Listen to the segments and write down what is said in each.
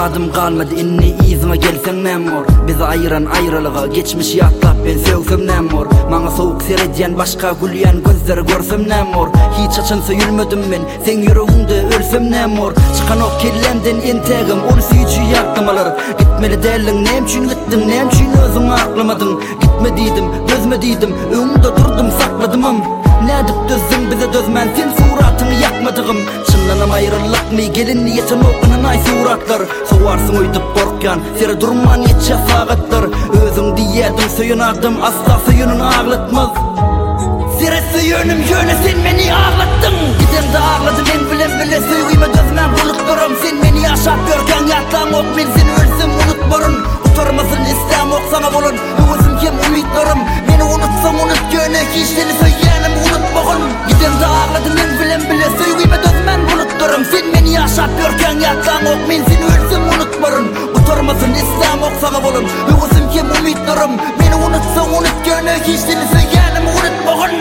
adım kalmadı inni izime gelsen nemor. Bizi ayıran ayrılığa geçmiş yatlap ben sevsem nemor. Mana soğuk serediyen başka gülüyen gözleri görsem nemor. Hiç açınsa yürümedim men sen yüreğimde ölsem nemor. Çıkan o kirlemden entegim onu suyucu yaktamalar. Gitmeli derlin nemçin gittim nemçin özüm aklamadın. Gitme deydim dözme deydim önümde durdum sakladımım. Ne edip dözdün bize dözmen sen suratını yakmadığım. Çınlanam ayrılık mı gelin niyetin okının ay suratlar. Soğarsın uydup korkyan sere durman yetçe sagatlar. Özüm diyedim söyünadım asla söyünün ağlatmaz. Sere söyünüm yöne sen beni ağlattın. Gidem de ağladım en bile söyleyime dözmen bulutlarım. Sen beni yaşap görken yatlan ok men seni ölsem unutmarın. Utarmasın istem ok sana bolun. Özüm kim umutlarım. Beni unutsam unut yöne hiç seni söyleyenim unutmağın. Gidem de ağladım en bile söyleyime dözmen bulutlarım. Sen beni yaşap görken yatlan ok men seni ölsem unutmarın. Utarmasın istem ok sana bolun. Özüm kim umutlarım. Beni unutsam unut yöne hiç seni söyleyenim unutmağın.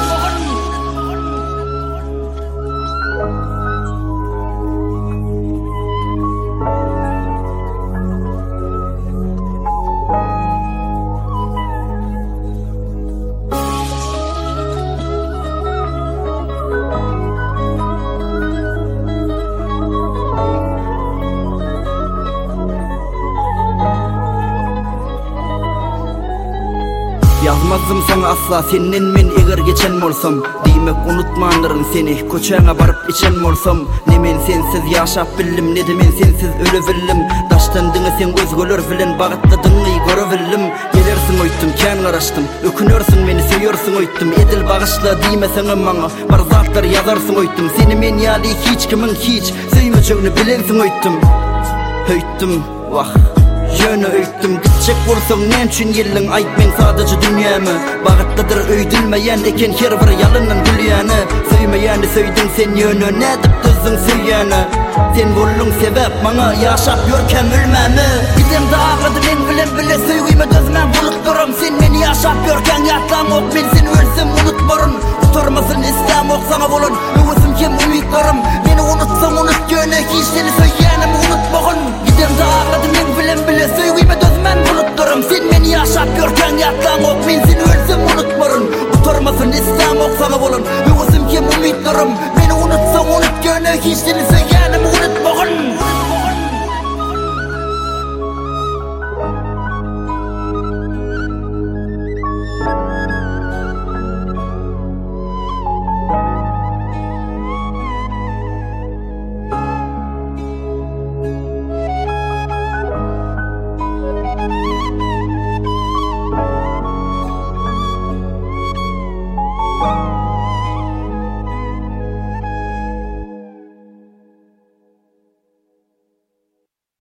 Yazmazdım sana asla senin men eğer geçen olsam. Demek unutmanırın seni köçeğe barıp içen olsam. Ne men sensiz yaşap billim ne de men sensiz ölebillim. Daştandığını sen gözgölör bilen bağıtladığını görebillim. Gelersin oyttum kän garaştım ökünörsün beni söýörsün oyttum. Edil bağışla diýmesen maňa bar zatlar yazarsın oyttum. Seni men ýaly hiç kimin hiç söýmejegini bilensin oyttum. Höyttim vah Yönü öýtdim gitjek bolsaň näçin ýylyň aýt men sadajy dünýämi. Bagatdadyr öýdülmeýän eken her bir ýalynyň gülýäni. Söýmeýäni söýdüň sen ýöne nädip düzdüň söýýäni. Sen bolluň sebäp maňa ýaşap ýörken ölmämi. Gidem de ağladım en bile söýgüme dözmän bulutlarım. Sen meni ýaşap ýörken ýatlan ok men seni ölsem unutmaryn. Utarmasyn istem ok sana bolun. Özüm kim umutlarım. Beni unutsaň unut ýöne hiç seni söýýänim unutmagyn. Gidem de ağladım en bile söýgüme dözmän bulutlarım. Sen meni ýaşap ýörken ýatlan ok men seni ölsem unutmaryn. Utarmasyn istem ok sana bolun. Özüm kim umutlarım. Beni unutsaň unut ýöne hiç seni